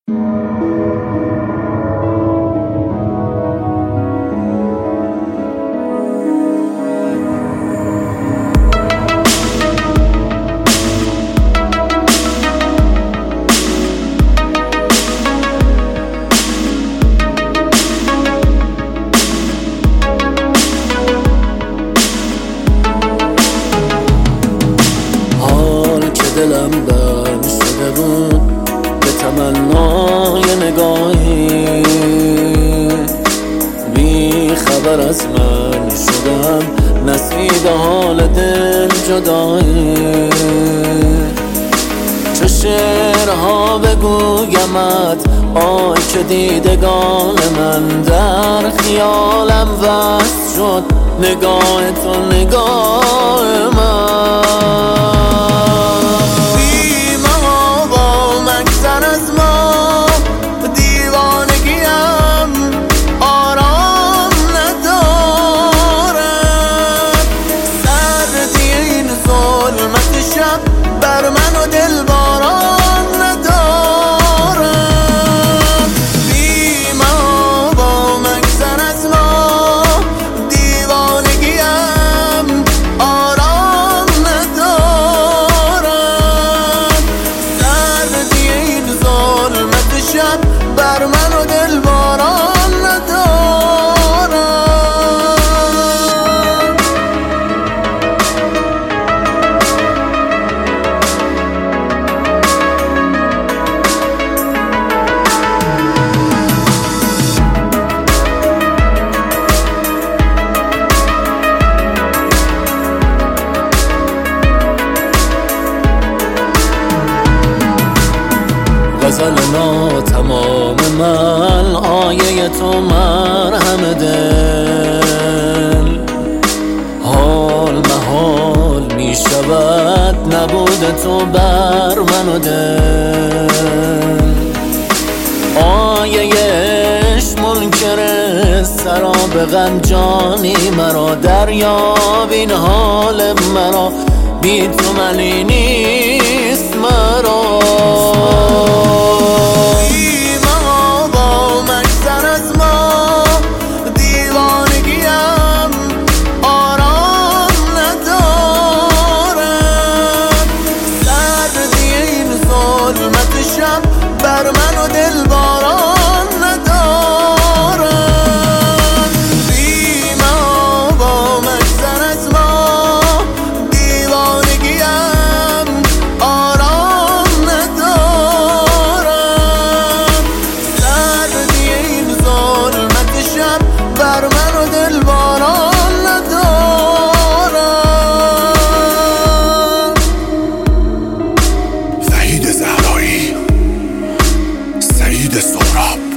دلم بند شده بود به تمنای نگاهی، بی خبر از من شدم نصیب حال دل جدایی. چه شعرها بگویمت آی که دیدگان من در خیالم وصل شد، نگاه تو نگاه من. بر من و دل باران ندارم، بی ما با مگذر از ما دیوانگیم آرام ندارم. سردی این ظلمت شب بر من و دل باران ندارم. غزل ناتمام من آیه تو مرهم دل، حال محال می شود نبود تو بر من و دل. آیه عشق منکر سراب غم جانی مرا، دریاب این حال مرا، بی تو منی نیست مرا. بر من و دل باران ندارم، بی ما با مگذر از ما دیوانگیم آرام ندارم. سردی این ظلمت شب بر من و دل باران ندارم. وحید زهرایی، سعید سهراب.